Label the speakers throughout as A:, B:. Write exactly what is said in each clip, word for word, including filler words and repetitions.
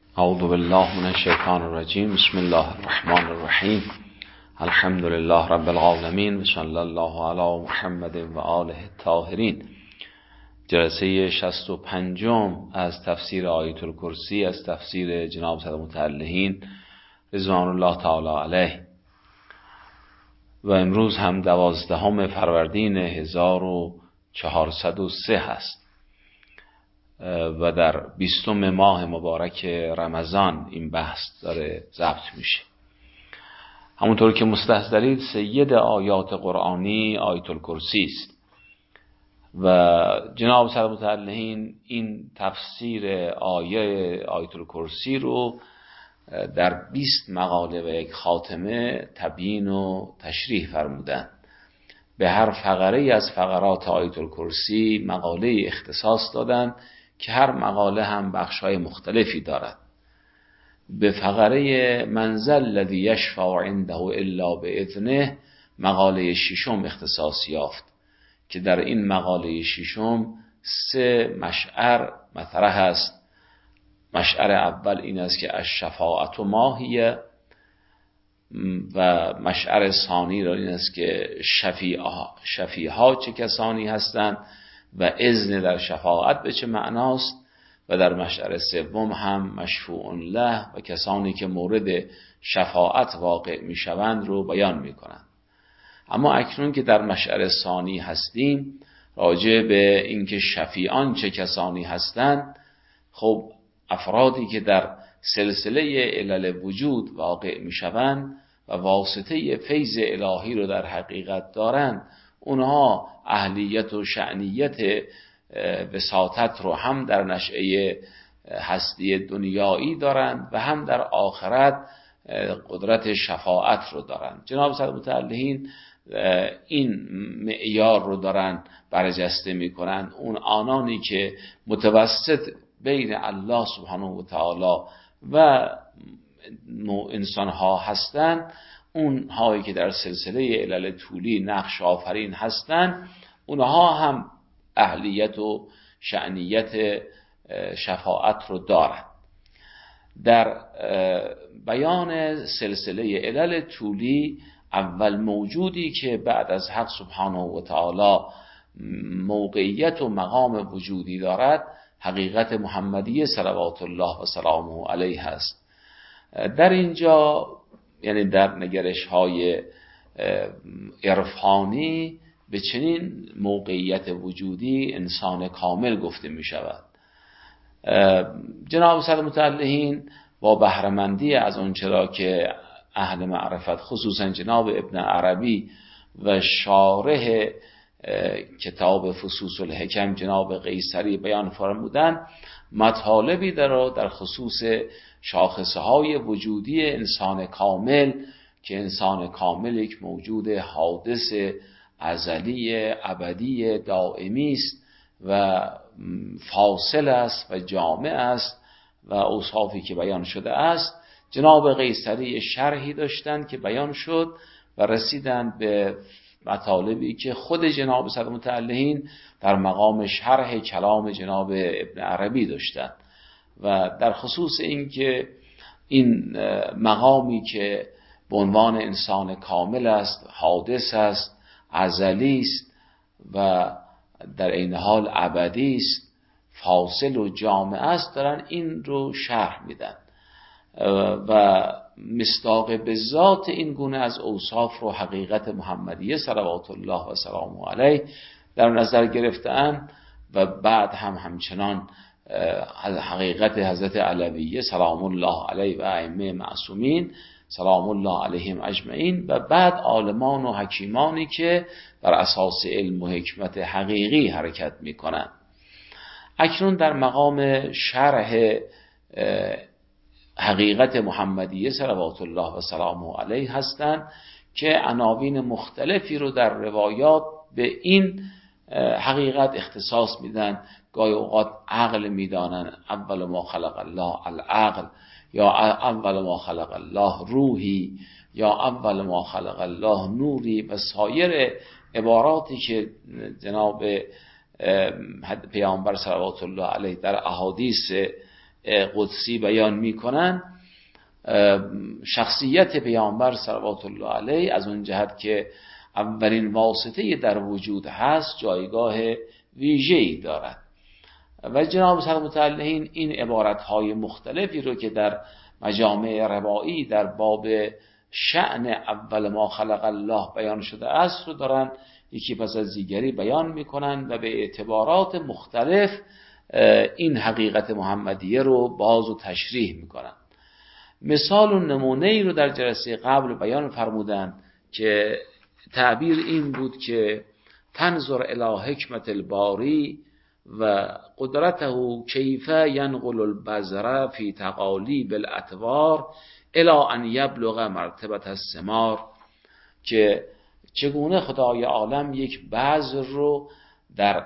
A: اعوذ بالله من الشیطان الرجیم. بسم الله الرحمن الرحیم. الحمد لله رب العالمین و صلی الله علی محمد و آله الطاهرین. جلسه شصت و پنجم از تفسیر آیت الکرسی از تفسیر جناب سید متعلهین رضوان الله تعالی علیه و امروز هم دوازدهم فروردین هزار و چهارصد و سه هست و در بیستم ماه مبارک رمضان این بحث داره ضبط میشه. همونطور که مستحضرید سید آیات قرآنی آیت الکرسی است و جناب سید متعلهین این تفسیر آیه آیت الکرسی رو در بیست مقاله و یک خاتمه تبیین و تشریح فرمودن. به هر فقره از فقرات آیت الکرسی مقاله اختصاص دادن که هر مقاله هم بخش‌های مختلفی دارد. به فقره منزل الذی یشفع عنده الا باذنه مقاله ششم اختصاص یافت که در این مقاله ششم سه مشعر مطرح است. مشعر اول این است که الشفاعت ماهیه و مشعر ثانی را این است که شفیعها چه کسانی هستند و اذن در شفاعت به چه معناست و در مشعر سوم هم مشفوع له و کسانی که مورد شفاعت واقع می شوند رو بیان می کنند. اما اکنون که در مشعر ثانی هستیم راجع به اینکه شفیعان چه کسانی هستند، خب افرادی که در سلسله علل وجود واقع می شوند و واسطه فیض الهی رو در حقیقت دارند، اونها اهلیت و شأنیت وساطت رو هم در نشأه هستی دنیایی دارند و هم در آخرت قدرت شفاعت رو دارند. جناب سید متعلهین این معیار رو دارن برجسته میکنن. اون آنانی که متوسط بین الله سبحانه و تعالی و انسانها هستند، اون هایی که در سلسله علل طولی نقش آفرین هستند، اونها هم اهلیت و شأنیت شفاعت رو دارند. در بیان سلسله علل طولی اول موجودی که بعد از حق سبحانه و تعالی موقعیت و مقام وجودی دارد حقیقت محمدی صلوات الله و سلامه علیه است. در اینجا یعنی در نگرش های عرفانی به چنین موقعیت وجودی انسان کامل گفته می شود. جناب سید متعلهین با بهره‌مندی از آنچه که اهل معرفت خصوصا جناب ابن عربی و شارح کتاب فصوص الحکم جناب قیصری بیان فرمودند، مطالبی در در خصوص شاخصه های وجودی انسان کامل که انسان کامل یک موجود حادث ازلی ابدی دائمی است و فاصل است و جامع است و اوصافی که بیان شده است. جناب قیصری شرحی داشتند که بیان شد و رسیدند به مطالبی که خود جناب سید متعلهین در مقام شرح کلام جناب ابن عربی داشتند و در خصوص این که این مقامی که به عنوان انسان کامل است، حادث است، ازلی است و در این حال ابدی است، فاصل و جامع است، دارن این رو شرح میدن و مصداق به ذات این گونه از اوصاف رو حقیقت محمدیه صلوات الله و سلامه علیه در نظر گرفتن و بعد هم همچنان حقیقت حضرت علویه سلام الله علیه و ائمه معصومین سلام الله علیهم اجمعین و بعد عالمان و حکیمانی که بر اساس علم و حکمت حقیقی حرکت میکنند. اکنون در مقام شرح حقیقت محمدیه صلوات الله و سلامه علیه هستند که عناوین مختلفی رو در روایات به این حقیقت اختصاص میدن. گاهی اوقات عقل میدانن، اول ما خلق الله العقل، یا اول ما خلق الله روحی، یا اول ما خلق الله نوری و سایر عباراتی که جناب پیامبر صلوات الله علیه در احادیث قدسی بیان میکنن، شخصیت پیامبر صلوات الله علیه از اون جهت که اولین واسطه در وجود هست جایگاه ویژه‌ای دارد. و جناب سلامت علیه این عبارتهای مختلفی رو که در مجامع روایی در باب شأن اول ما خلق الله بیان شده است رو دارن یکی پس از دیگری بیان میکنن و به اعتبارات مختلف این حقیقت محمدیه رو باز و تشریح میکنن. مثال و نمونه ای رو در جلسه قبل بیان فرمودن که تعبیر این بود که تنظر الی حکمت الباری و قدرته کیف ینقل البذر فی تقالیب الاطوار الی ان یبلغ مرتبه الثمار، که چگونه خدای عالم یک بذر رو در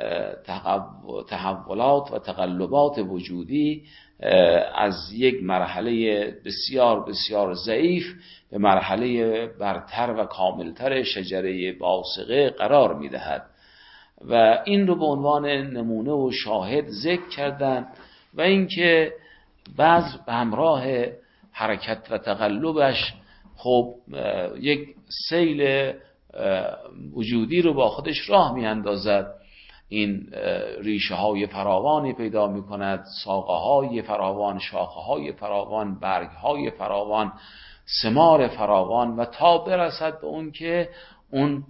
A: تحولات و تقلبات وجودی از یک مرحله بسیار بسیار ضعیف به مرحله برتر و کاملتر شجره باسقه قرار میدهد و این رو به عنوان نمونه و شاهد ذکر کردن. و اینکه بذر به همراه حرکت و تقلبش خب یک سیل وجودی رو با خودش راه میاندازد، این ریشه های فراوانی پیدا می کند، ساقه های فراوان، شاخه های فراوان، برگ های فراوان، ثمار فراوان و تا برسد به اون که اون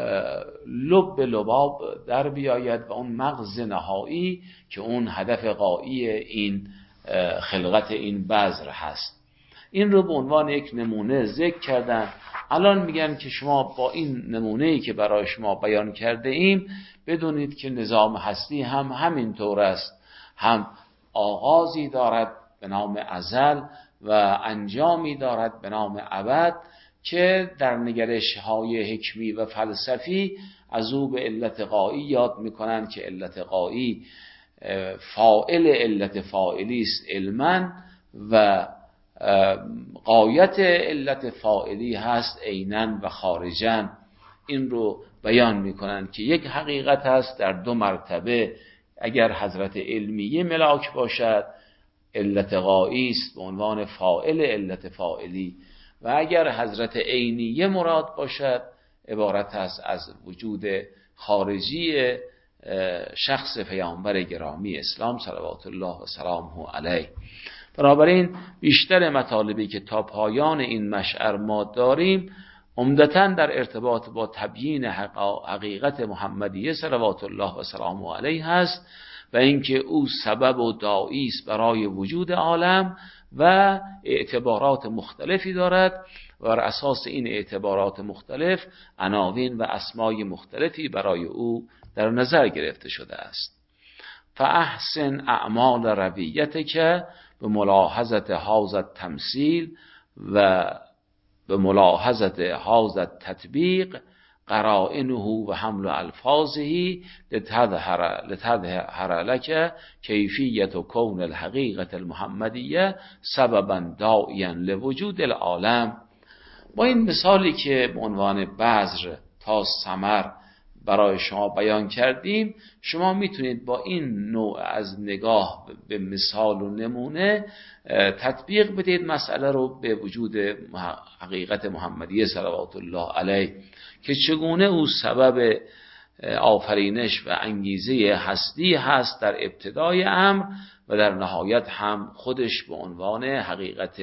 A: لب لباب در بیاید و اون مغز نهایی که اون هدف غایی این خلقت این بذر هست. این رو به عنوان یک نمونه ذکر کردن. الان میگن که شما با این نمونه‌ای که برای شما بیان کرده ایم بدونید که نظام هستی هم همین طور است، هم آغازی دارد به نام ازل و انجامی دارد به نام ابد که در نگرش های حکمی و فلسفی از او به علت غایی یاد میکنن که علت غایی فاعل علت فاعلی است علما و غایت علت فاعلی هست عیناً و خارجاً. این رو بیان میکنن که یک حقیقت هست در دو مرتبه، اگر حضرت علمیه ملاک باشد علت غایی است به عنوان فاعل علت فاعلی و اگر حضرت عینیه مراد باشد عبارت است از وجود خارجی شخص پیامبر گرامی اسلام صلوات الله و سلامه علیه. بنابراین بیشتر مطالبی که تا پایان این مشعر ما داریم عمدتاً در ارتباط با تبیین حقیقت محمدیه صلوات الله و سلامه علیه هست و اینکه او سبب و داعی است برای وجود عالم و اعتبارات مختلفی دارد و بر اساس این اعتبارات مختلف عناوین و اسمای مختلفی برای او در نظر گرفته شده است. فاحسن اعمال رویتک به ملاحظت هذا التمثیل و به ملاحظت هذا التطبیق قرائنه و حمل الفاظه لتظهر لتظهر لك کیفیت و کون الحقیقت المحمدیه سببا داعیا لوجود العالم. با این مثالی که به عنوان بذر تا ثمر برای شما بیان کردیم شما میتونید با این نوع از نگاه به مثال و نمونه تطبیق بدید مسئله رو به وجود حقیقت محمدیه صلوات الله علیه که چگونه او سبب آفرینش و انگیزه هستی هست در ابتدای امر و در نهایت هم خودش به عنوان حقیقت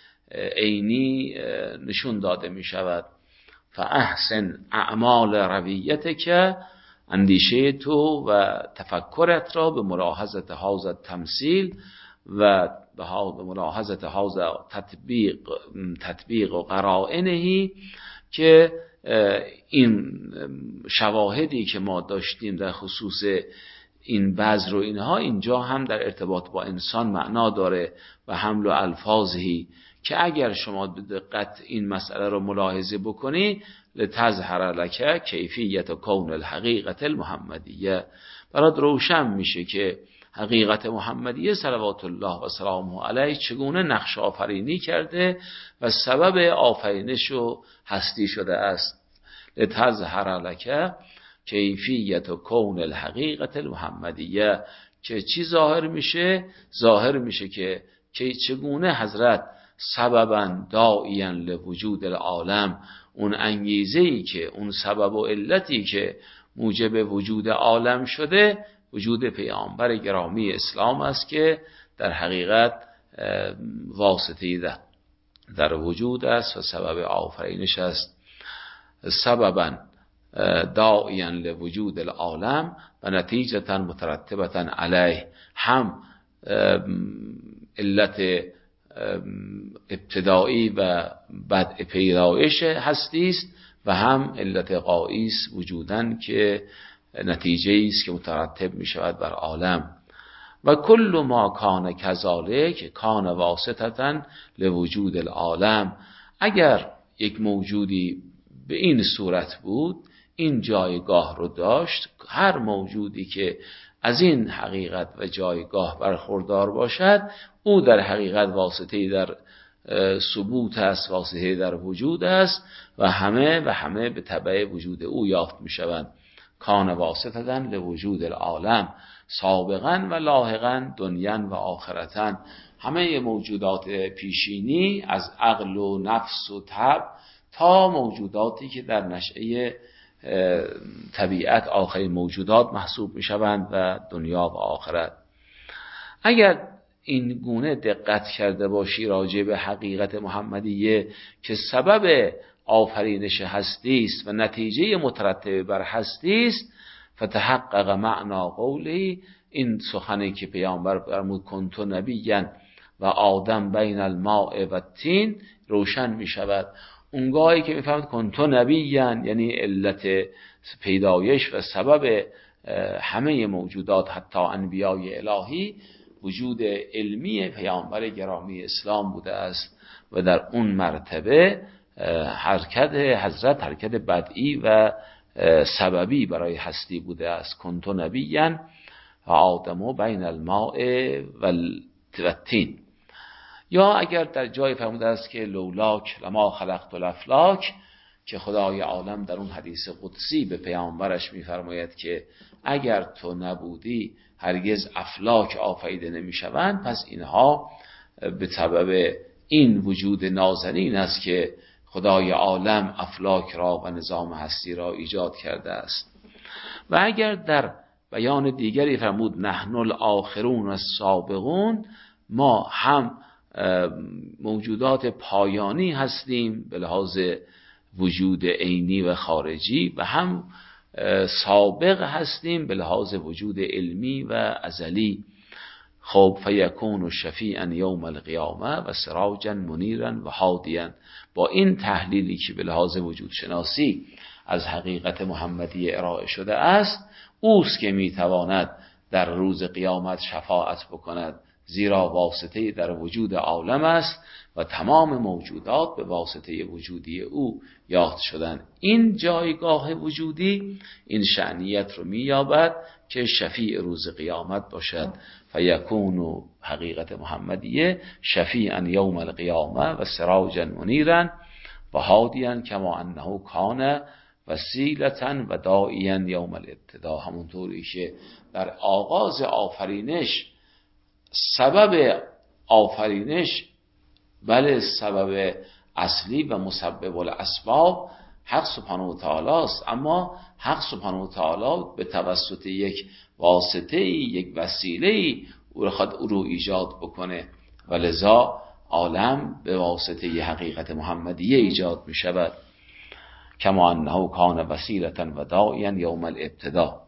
A: عینی نشون داده می شود. فاحسن اعمال رویتک، اندیشه تو و تفکرت را به ملاحظت هذا تمثیل و به ملاحظت هذا تطبیق تطبیق و قرائنه که این شواهدی که ما داشتیم در خصوص این بذر و اینها اینجا هم در ارتباط با انسان معنا داره و حمل و الفاظی که اگر شما به دقت این مسئله رو ملاحظه بکنی لتظهر لک کیفیت و کون الحقیقت المحمدیه، برات روشن میشه که حقیقت محمدیه صلوات الله و سلامه علیه چگونه نقش آفرینی کرده و سبب آفرینش و هستی شده است. لتظهر لک کیفیت و کون الحقیقت المحمدیه، که چی ظاهر میشه؟ ظاهر میشه که که چگونه حضرت سببا داعیا لوجود العالم، اون انگیزه‌ای که اون سبب و علتی که موجب وجود عالم شده وجود پیامبر گرامی اسلام است که در حقیقت واسطه‌ای در, در وجود است و سبب آفرینش است. سببا داعیا لوجود العالم و نتیجتا مترتبتا علیه، هم علت ابتدایی و بدء پیدایش هستی است و هم علت غایی است وجودن که نتیجه است که مترتب می شود بر عالم. و کل ما کان کذالک کان واسطتا لوجود العالم، اگر یک موجودی به این صورت بود این جایگاه رو داشت، هر موجودی که از این حقیقت و جایگاه برخوردار باشد او در حقیقت واسطه‌ای در ثبوت است، واسطه‌ای در وجود است و همه و همه به تبع وجود او یافت می شوند. کان واسطة لوجود العالم سابقا و لاحقا دنیا و آخرتا، همه موجودات پیشینی از عقل و نفس و طبع تا موجوداتی که در نشأه طبیعت آخرین موجودات محسوب می شوند و دنیا و آخرت. اگر این گونه دقت کرده باشی راجع به حقیقت محمدیه که سبب آفرینش هستی است و نتیجه مترتب بر هستی است، فتحقق معنا قولی، این سخنی که پیامبر فرمود کنت نبیا و آدم بین الماء و الطین روشن می شود. اونگاهی که می فهمد کنت نبیا یعنی علت پیدایش و سبب همه موجودات حتی انبیای الهی وجود علمی پیامبر گرامی اسلام بوده است و در اون مرتبه حرکت حضرت حرکت بدعی و سببی برای هستی بوده است. کنت نبیا و آدمو بین الماء و الطین. یا اگر در جای فرموده است که لولاک لما خلقت الافلاک، که خدای عالم در اون حدیث قدسی به پیامبرش میفرماید که اگر تو نبودی هرگز افلاک آفریده نمیشوند، پس اینها به سبب این وجود نازنین است که خدای عالم افلاک را و نظام هستی را ایجاد کرده است. و اگر در بیان دیگری فرمود نحن الاخرون السابقون، ما هم موجودات پایانی هستیم به لحاظ وجود عینی و خارجی و هم سابق هستیم به لحاظ وجود علمی و ازلی. خب فیکون شفیعا یوم القیامه و سراجا منیرا و هادیا. با این تحلیلی که به لحاظ وجود شناسی از حقیقت محمدی ارائه شده است، اوست که میتواند در روز قیامت شفاعت بکند، زیرا واسطه در وجود عالم است و تمام موجودات به واسطه وجودی او یافت شدن. این جایگاه وجودی این شأنیت رو مییابد که شفیع روز قیامت باشد. فیکون حقیقت محمدیه شفیعا یوم القیامه و سراجا منیرا و هادیا کما انه کان وسیلة و داعیا یوم الابتدا. همونطوری که در آغاز آفرینش سبب آفرینش بله سبب اصلی و مسبب الاسباب حق سبحانه و تعالی است، اما حق سبحانه و تعالی به توسط یک واسطه یک وسیله او را خود او رو ایجاد بکنه و لذا عالم به واسطه حقیقت محمدیه ایجاد می شود. کما انه کان وسیلة و داعیا یوم الابتدا.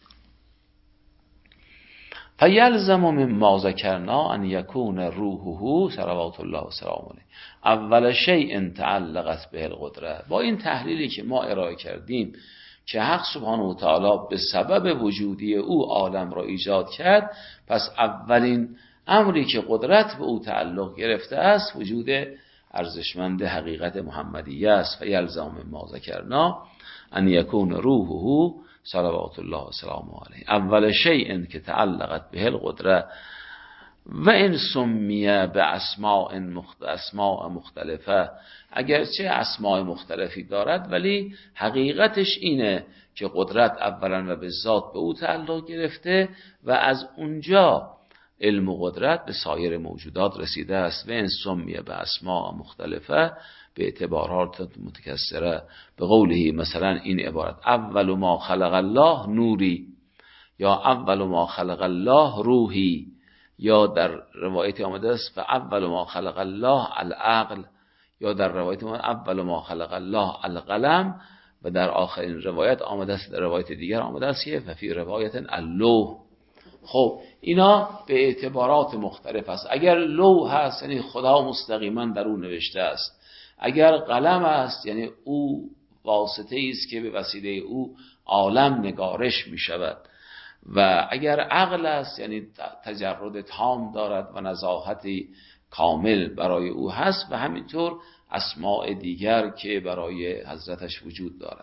A: فیلزم مما ذکرنا ان یکون روحه صلوات الله و سلام علیه اول شیء تعلقت به القدره. با این تحلیلی که ما ارائه کردیم که حق سبحانه و تعالی به سبب وجودی او عالم را ایجاد کرد، پس اولین امری که قدرت به او تعلق گرفته است وجود ارزشمند حقیقت محمدیه است. فیلزم مما ذکرنا ان یکون روحه صلوات الله و سلام علیه اول شیء که تعلقت به القدره و این سمیه به اسماء مخت... اسماء مختلفه، اگرچه اسماء مختلفی دارد ولی حقیقتش اینه که قدرت اولا و به ذات به او تعلق گرفته و از اونجا علم و قدرت به سایر موجودات رسیده است. و این سمیه به اسماء مختلفه به اعتبارات متکثره، به قوله مثلا این عبارت اول ما خلق الله نوری، یا اول ما خلق الله روحی، یا در روایت آمده است و اول ما خلق الله العقل، یا در روایت ما اول ما خلق الله القلم، و در آخرین روایت آمده است، در روایت دیگر آمده است که فی روایت اللوح. خب اینا به اعتبارات مختلف است. اگر لوح هست یعنی خدا مستقیما در او نوشته است، اگر قلم است یعنی او واسطه است که به وسیله او عالم نگارش می شود، و اگر عقل است یعنی تجرد تام دارد و نزاهتی کامل برای او هست، و همینطور اسماء دیگر که برای حضرتش وجود دارد.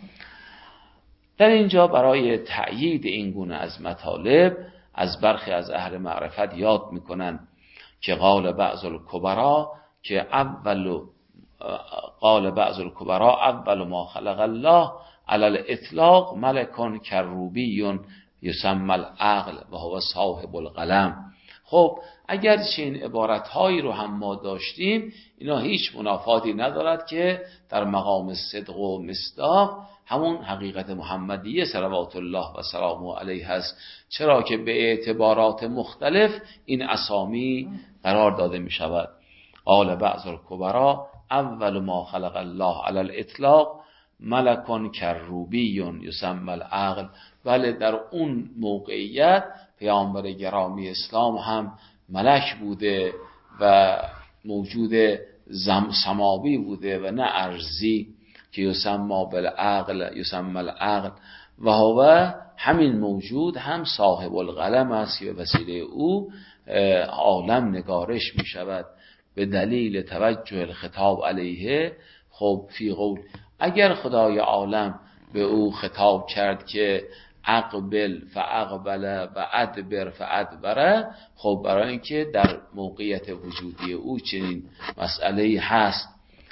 A: در اینجا برای تأیید این گونه از مطالب از برخی از اهل معرفت یاد میکنند که قال بعض الکبرا که اول قال بعض الکبرا اول ما خلق الله علی الاطلاق ملکون کروبی یسمى العقل و هو صاحب القلم. خب اگر چنین عبارتهایی رو هم ما داشتیم، اینا هیچ منافاتی ندارد که در مقام صدق و مصداق همون حقیقت محمدیه صلوات الله و سلامه علیه هست، چرا که به اعتبارات مختلف این اسامی قرار داده می شود. قال بعض الکبرا اول ما خلق الله علی الاطلاق ملکون کروبی یسمى العقل. بله در اون موقعیت پیامبر گرامی اسلام هم ملک بوده و موجود سماوی بوده و نه ارضی، که یسمى بالعقل یسمى العقل و هو همین موجود هم صاحب القلم است که به وسیله او عالم نگارش می شود به دلیل توجه الخطاب علیه. خب فی قول اگر خدای عالم به او خطاب کرد که اقبل فاقبل و ادبر فادبر، خب برای اینکه در موقعیت وجودی او چنین مسئله هست.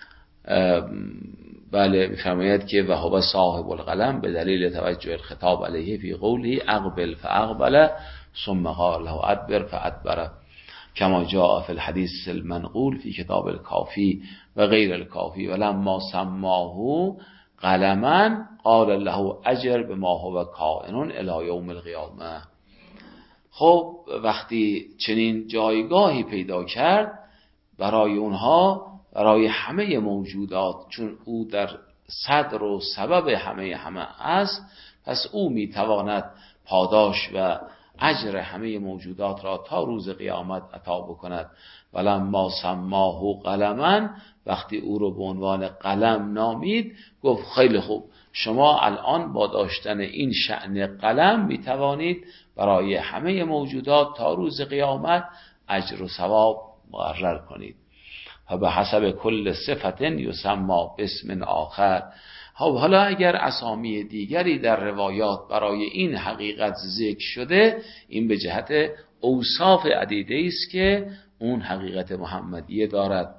A: بله میفرماید که و هو صاحب القلم به دلیل توجه الخطاب علیه فی قوله اقبل فاقبل ثم قال له ادبر فادبر کما جاء فی الحدیث المنقول فی کتاب الکافی و غیر الکافی ولما سماه قلما قال له اجر بما هو کائن الی یوم القیامه. خب وقتی چنین جایگاهی پیدا کرد برای اونها، برای همه موجودات، چون او در صدر و سبب همه همه است، پس او میتواند پاداش و اجر همه موجودات را تا روز قیامت عطا بکند. ولما سماه قلما، وقتی او رو به عنوان قلم نامید گفت خیلی خوب، شما الان با داشتن این شأن قلم میتوانید برای همه موجودات تا روز قیامت اجر و ثواب مقرر کنید. و به حسب کل صفت یسمى باسم آخر. حالا اگر اسامی دیگری در روایات برای این حقیقت ذکر شده، این به جهت اوصاف عدیده است که اون حقیقت محمدیه دارد.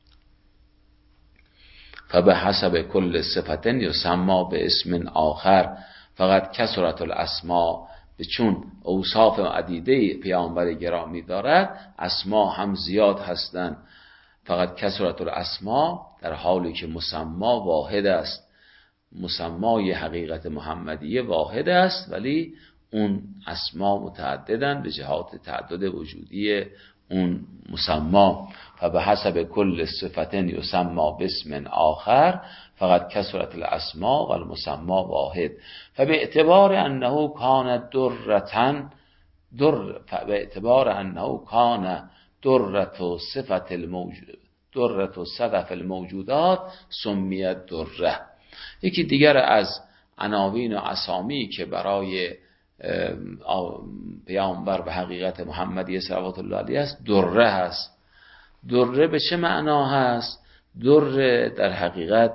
A: فبه حسب کل صفت یسمى باسم آخر فقط کثرت الاسماء، به چون اوصاف عدیده پیامبر گرامی دارد اسما هم زیاد هستند. فقط کثرت الاسماء در حالی که مسمی واحد است، مسمای حقیقت محمدیه واحد است ولی اون اسما متعددن به جهات تعدد وجودی اون مسمی. فبه حسب کل صفت یسمى باسم آخر فقط کثرت الاسماء و المسمی واحد. فبه اعتبار انه کان درتن در فبه اعتبار انه کان درت و صفت الموجود درت و صدف الموجودات سمیت دره. یکی دیگر از عناوین و اسامی که برای پیامبر به حقیقت محمدی صلوات الله علیه است دره هست. دره به چه معنا هست؟ دره در حقیقت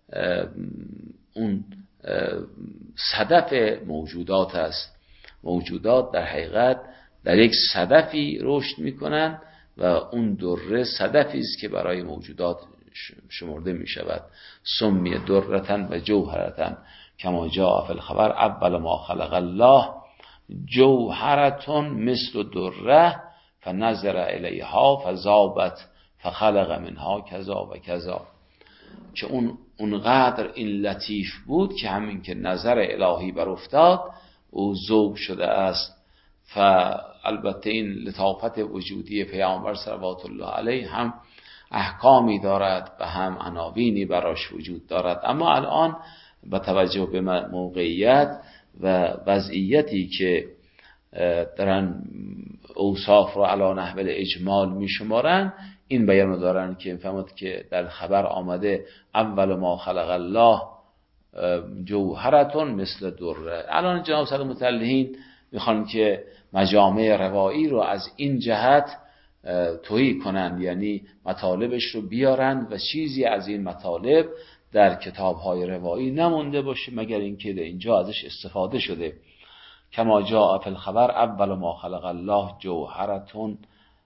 A: اون صدف موجودات است. موجودات در حقیقت در یک صدفی رشد میکنن و اون دره صدفی است که برای موجودات شمرده می شود. سمی درتن و جوهرتن کما جاء فی الخبر اول ما خلق الله جوهرتون مثل دره فنظر الیها فذابت فخلق منها کذا و کذا. که اون اونقدر این لطیف بود که همین که نظر الهی بر افتاد او ذوب شده است. فالبته این لطافت وجودی پیامبر صلوات الله علیه هم احکامی دارد و هم عناوینی براش وجود دارد. اما الان با توجه به موقعیت و وضعیتی که دارن اوصاف رو علی نحو اجمال میشمارن، این بیانو دارن که فهمت که در خبر آمده اول ما خلق الله جوهرتون مثل دره. الان جناب صدر متعلهین میخوان که مجامع روایی رو از این جهت تویی کنند، یعنی مطالبش رو بیارند و چیزی از این مطالب در کتاب‌های روایی نمونده باشه مگر اینکه در اینجا ازش استفاده شده. کما جاء فی الخبر اول ما خلق الله جوهرتون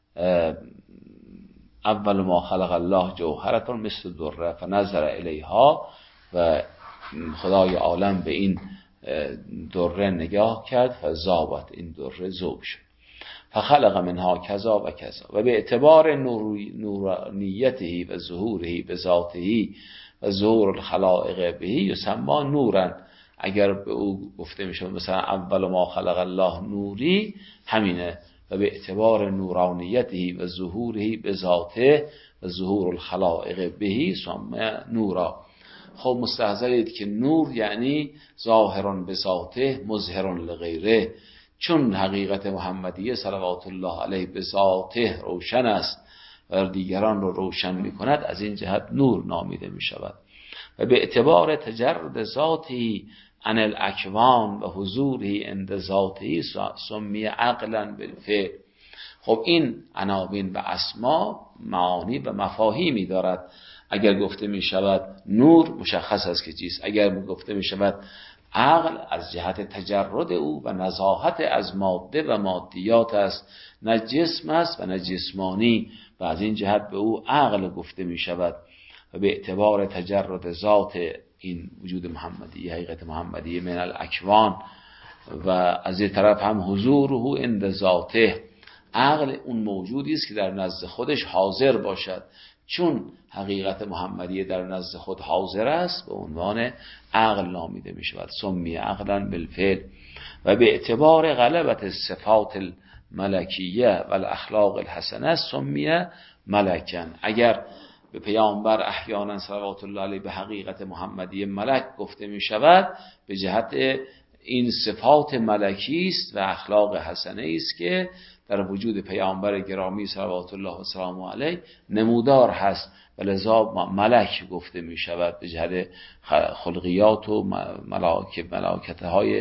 A: اول ما خلق الله جوهرتون مثل دره فنظر الیها، و خدای عالم به این دره نگاه کرد فذابت، این دره ذوب شد. فخلق منها کذا و کذا. و به اعتبار نورانیته و ظهوره به ذاته و ظهور الخلائق به یسمى نورا. اگر به او گفته میشه مثلا اول ما خلق الله نوری، همینه. و به اعتبار نورانیته و ظهوره به ذاته و ظهور الخلائق به یسمى نورا. خب مستحضرید که نور یعنی ظاهران به ذاته مظهران لغیره. چون حقیقت محمدیه صلوات الله علیه به ذاته روشن است و دیگران رو روشن می کند، از این جهت نور نامیده می شود. و به اعتبار تجرد ذاتی عن الاکوان و حضوری عند ذاتی سمی عقلا بالفعل. خب این عناوین و اسما معانی و مفاهیمی دارد. اگر گفته می شود نور، مشخص است که چیست. اگر گفته می شود عقل، از جهت تجرد او و نزاهت از ماده و مادیات است، نه جسم است و نه جسمانی، و از این جهت به او عقل گفته می شود. و به اعتبار تجرد ذات این وجود محمدی، حقیقت محمدی من الاکوان، و از این طرف هم حضوره عند ذاته، عقل اون موجودی است که در نزد خودش حاضر باشد. چون حقیقت محمدیه در نزد خود حاضر است، به عنوان عقل نامیده می شود. سمی عقلا بالفعل. و به اعتبار غلبت صفات الملکیه و الاخلاق الحسنه سمی ملکن. اگر به پیامبر احیانا صلوات الله علیه به حقیقت محمدیه ملک گفته می شود، به جهت این صفات ملکی است و اخلاق حسنه است که در وجود پیامبر گرامی صلوات الله و سلامه علیه نمودار هست، و لذا ملک گفته می شود به جهت خلقیات و ملائکت های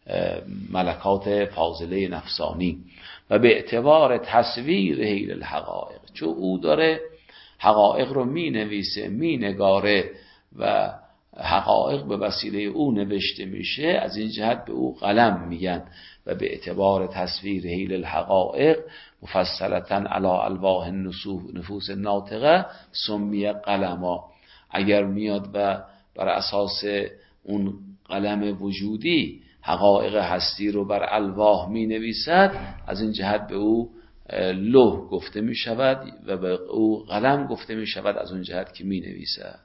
A: ملکات فاضله نفسانی. و به اعتبار تصویر هیل الحقائق، چون او داره حقایق رو می نویسه، می نگاره و حقایق به وسیله او نوشته میشه، از این جهت به او قلم میگن. و به اعتبار تصویر هیل الحقائق مفصلتا علی الواح نفوس ناطقه سمی قلما. اگر میاد و بر اساس اون قلم وجودی حقایق هستی رو بر الواح می نویسد، از این جهت به او لوح گفته می شود و به او قلم گفته می شود، از اون جهت که می نویسد.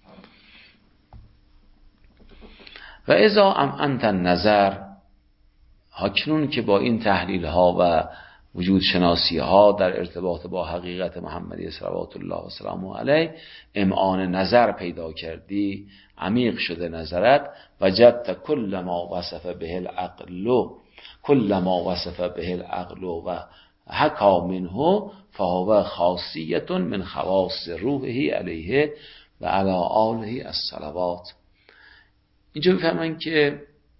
A: و اذا ام انت نظر، اکنون که با این تحلیل ها و وجود شناسی ها در ارتباط با حقیقت محمدی صلوات الله و سلامه علیه امعان نظر پیدا کردی، عمیق شده نظرت، وجدت کل ما وصف به العقل کل ما وصف به العقل و حکا منه فهو خاصیت من خواص روحه علیه و علی آله الصلوات. اینجا بفهمن که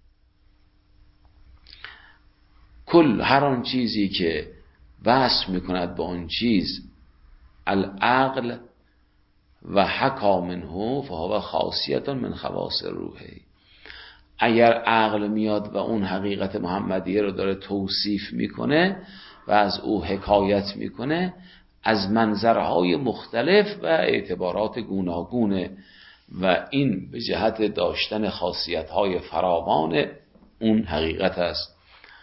A: کل هر آن چیزی که وصف میکند به آن چیز العقل و حکا منه فهو خاصیت من خواص روحه، اگر عقل میاد و اون حقیقت محمدیه رو داره توصیف میکنه و از او حکایت میکنه، از منظرهای مختلف و اعتبارات گوناگونه و این به جهت داشتن خاصیت‌های فراوان اون حقیقت است.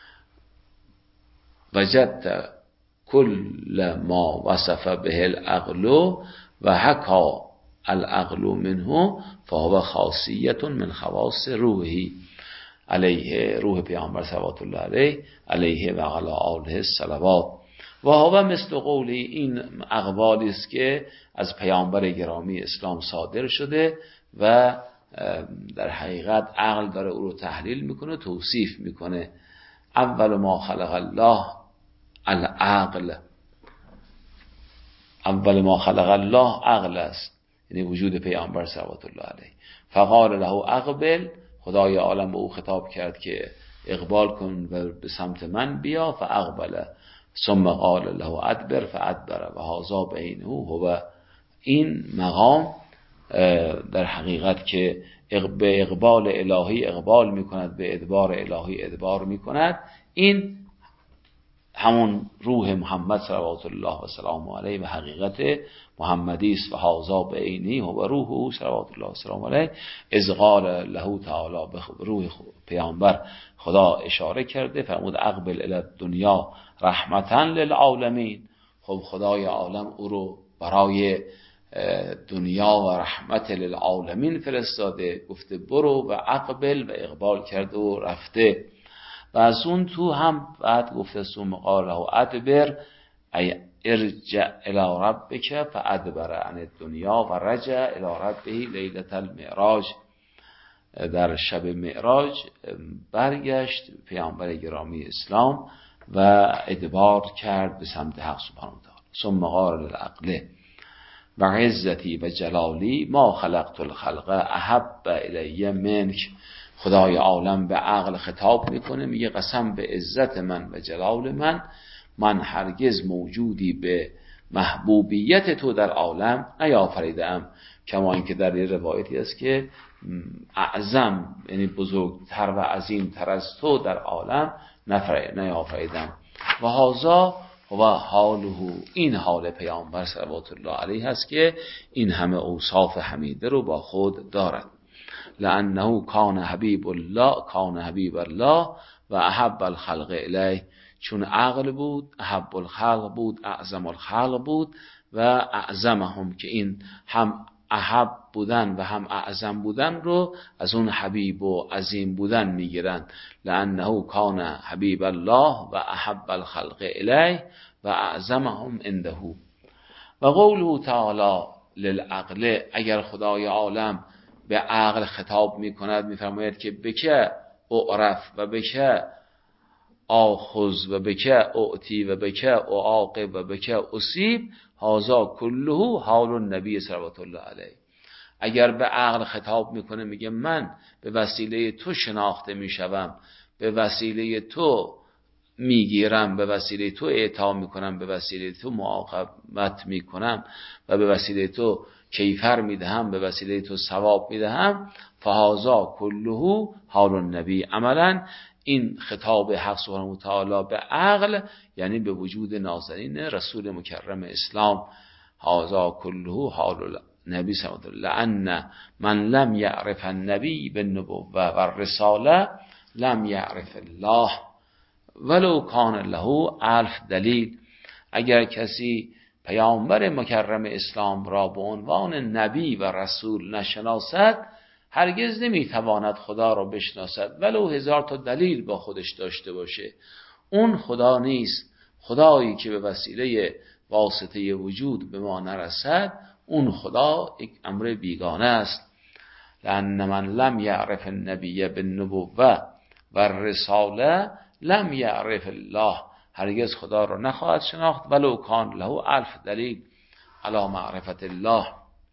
A: وجدت کل ما وصف به العقل و حکا العقل منه فهو خاصیت من خواص روحی علیه، روح پیامبر صلوات الله علیه علیه و علی آله الصلوات. و هو مثل قولی، این اقوالی است که از پیامبر گرامی اسلام صادر شده و در حقیقت عقل داره او رو تحلیل میکنه، توصیف میکنه. اول ما خلق الله العقل، اول ما خلق الله عقل است، یعنی وجود پیامبر صلوات الله علیه. فقال له اقبل، خدای عالم به او خطاب کرد که اقبال کن و به سمت من بیا. فاقبل ثم قال له ادبر فادبر و هذا بینه هو. این مقام در حقیقت که به اقبال الهی اقبال میکند، به ادبار الهی ادبار میکند، این همون روح محمد صلوات الله و سلام علیه و حقیقت محمدی است. و هذا بعینه هو روح صلوات الله و سلام علیه. اذ قال له تعالی، به روح پیامبر خدا اشاره کرده، فرمود اقبل الی الدنیا رحمتا للعالمین. خب خدای عالم او رو برای دنیا و رحمت للعالمین فرستاده، گفته برو و اقبل و اقبال کرده و رفته. و از اون تو هم بعد گفته ثم قال له ادبر ای ارجع الی ربک فادبر عن الدنیا و رجع الی ربه لیلة المعراج. در شب معراج برگشت پیامبر گرامی اسلام و ادبار کرد به سمت حق سبحانه و تعالی. ثم قال للعقل و عزتی و جلالی ما خلقت الخلق احب الی منک. خدای عالم به عقل خطاب میکنه، میگه قسم به عزت من و جلال من، من هرگز موجودی به محبوبیت تو در عالم نیافریدم. کما اینکه در یه روایتی است که اعظم، یعنی بزرگتر و عظیمتر از تو در عالم نیافریدم. و هذا و حاله، این حال پیامبر صلوات الله علیه هست که این همه اوصاف حمیده رو با خود دارد. لانه کان حبیب الله، کان حبیب الله و احب الخلق الیه. چون عقل بود، احب الخلق بود، اعظم الخلق بود و اعظمهم، که این هم احب بودن و هم اعظم بودن رو از اون حبیب و عظیم بودن میگیرن. لانه کان حبیب الله و احب الخلق الیه و اعظمهم عنده. و قوله تعالی للعقل، اگر خدای عالم به عقل خطاب میکند میفرماید که بکه اعرف و بکه آخذ و بکه اعطی و بکه اعاقب و بکه اصیب، هذا کله حال النبی صلوات الله علیه. اگر به عقل خطاب میکنه میگه من به وسیله تو شناخته میشوم، به وسیله تو میگیرم، به وسیله تو اعطا میکنم، به وسیله تو معاقبت میکنم و به وسیله تو کیفر میدهم، به وسیله تو ثواب میدهم. فهذا کله حال النبی. عملا این خطاب حق سبحانه و تعالی به عقل یعنی به وجود نازنین رسول مکرم اسلام. هذا کله حال النبی صلی الله علیه و لأن من لم یعرف النبی بالنبوة و الرساله لم یعرف الله ولو کان له الف دلیل. اگر کسی پیامبر مکرم اسلام را به عنوان نبی و رسول نشناسد، هرگز نمیتواند خدا را بشناسد ولو هزار تا دلیل با خودش داشته باشه. اون خدا نیست. خدایی که به وسیله واسطه وجود به ما نرسد، اون خدا یک امر بیگانه است. لأن من لم یعرف النبی بالنبوة و الرساله لم یعرف الله. هرگز خدا را نخواهد شناخت ولو کان له الف دلیل علی معرفت الله،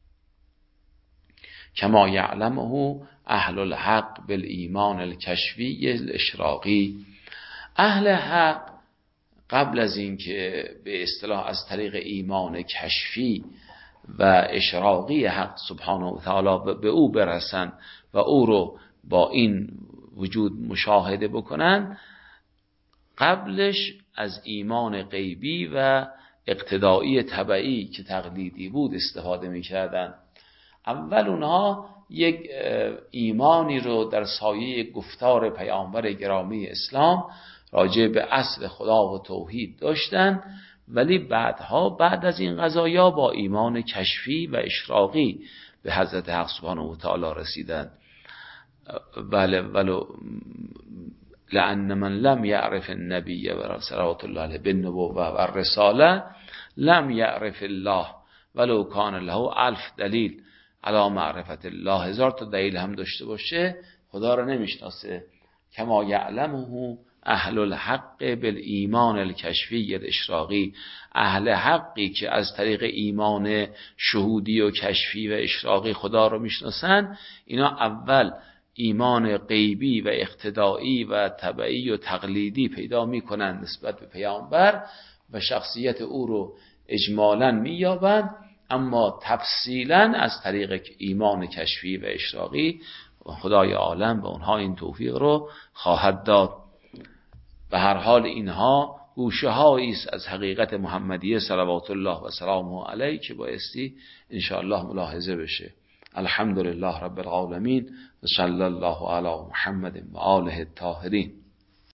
A: کما یعلمه اهل الحق بالایمان الکشفی الاشراقی. اهل حق قبل از این که به اصطلاح از طریق ایمان کشفی و اشراقی حق سبحانه و تعالی به او برسن و او رو با این وجود مشاهده بکنن، قبلش از ایمان غیبی و اقتدایی تبعی که تقلیدی بود استفاده میکردن. اول اونها یک ایمانی رو در سایه گفتار پیامبر گرامی اسلام راجع به اصل خدا و توحید داشتن، ولی بعدها بعد از این قضایا با ایمان کشفی و اشراقی به حضرت حق سبحانه و تعالی رسیدن. بله ولو لأن من لم يعرف النبی و صلوات الله علیه بالنبوة و الرساله لم يعرف الله ولو کان له الف دلیل علی معرفت الله. هزار تا دلیل هم داشته باشه خدا رو نمیشناسه. کما یعلمه اهل الحق بالایمان الکشفی الاشراقی، اهل حقی که از طریق ایمان شهودی و کشفی و اشراقی خدا رو میشناسن، اینا اول ایمان غیبی و اقتدایی و تبعی و تقلیدی پیدا میکنن نسبت به پیامبر و شخصیت او رو اجمالاً مییابند، اما تفصیلاً از طریق ایمان کشفی و اشراقی و خدای عالم به اونها این توفیق رو خواهد داد. به هر حال اینها گوشه هایی است از حقیقت محمدیه صلوات الله و سلامه علیه که بایستی انشاءالله ملاحظه بشه. الحمدلله رب العالمین و صلی الله علی محمد و آله الطاهرین.